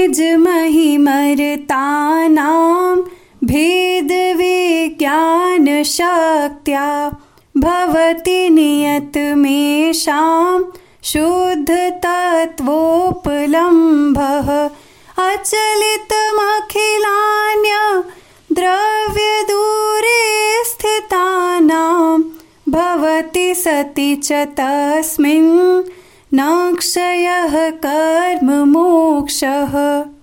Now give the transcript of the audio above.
निजमहिमर्तानां भेदविज्ञानशक्त्या भवति नियतमेषां शुद्धतत्त्वोपलम्भः अचलितमखिलान्य द्रव्यदूरे स्थितानां भवति सति च तस्मिन् न क्षयः कर्म मोक्षः।